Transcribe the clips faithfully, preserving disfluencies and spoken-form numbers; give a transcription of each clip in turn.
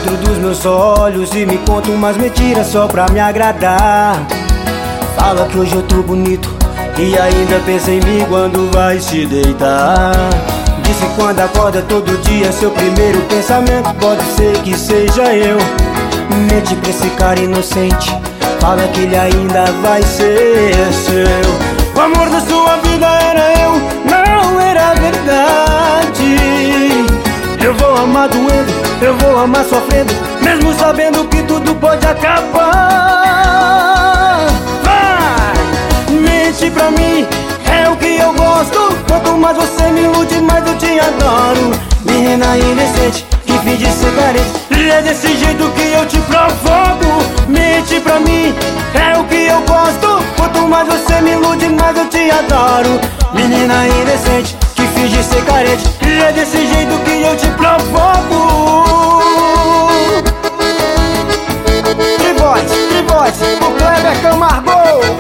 dentro dos meus olhos e me conta umas mentiras só pra me agradar. Fala que hoje eu tô bonito e ainda pensa em mim quando vai se deitar. Diz que quando acorda todo dia seu primeiro pensamento pode ser que seja eu. Mente pra esse cara inocente, fala que ele ainda vai ser seu. O amor da sua vida era eu, não era verdade. Eu vou amar doendo, eu vou amar sofrendo, mesmo sabendo que tudo pode acabar. Vai! Mente pra mim, é o que eu gosto. Quanto mais você me ilude, mais eu te adoro. Menina indecente, que finge ser carente, e é desse jeito que eu te provoco. Mente pra mim, é o que eu gosto. Quanto mais você me ilude, mais eu te adoro. Menina indecente, que finge ser carente, e é desse jeito que eu te provoco. Trivoz, Trivoz, o Kleber Camargo.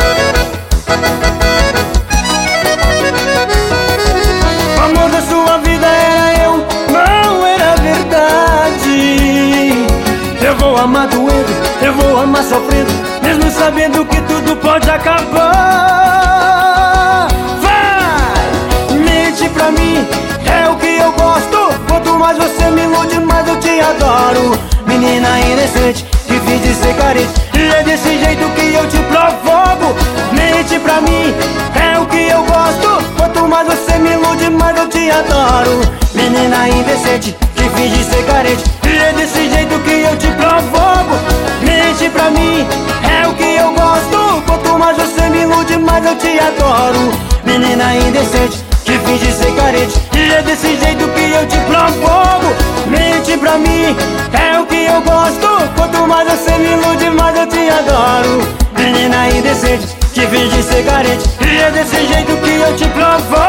O amor da sua vida era eu, não era verdade. Eu vou amar doendo, eu vou amar sofrendo, mesmo sabendo que tudo pode acabar. Vai! Mente pra mim, é o que eu gosto. Quanto mais você me ilude, mais eu te adoro. Menina indecente, que finge ser carente, e é desse jeito que eu te provoco. Mente pra mim, é o que eu gosto. Quanto mais você me ilude, mais eu te adoro. Menina indecente, que finge ser carente, e é desse jeito que eu te provoco. Mente pra mim, é o que eu gosto. Quanto mais você me ilude, mais eu te adoro. Menina indecente, que finge ser carente, e é desse jeito que eu te provoco. Mente pra mim, é o que eu gosto. Quanto mais você me ilude, mais eu te adoro. Menina indecente, que finge ser carente, e é desse jeito que eu te provoco.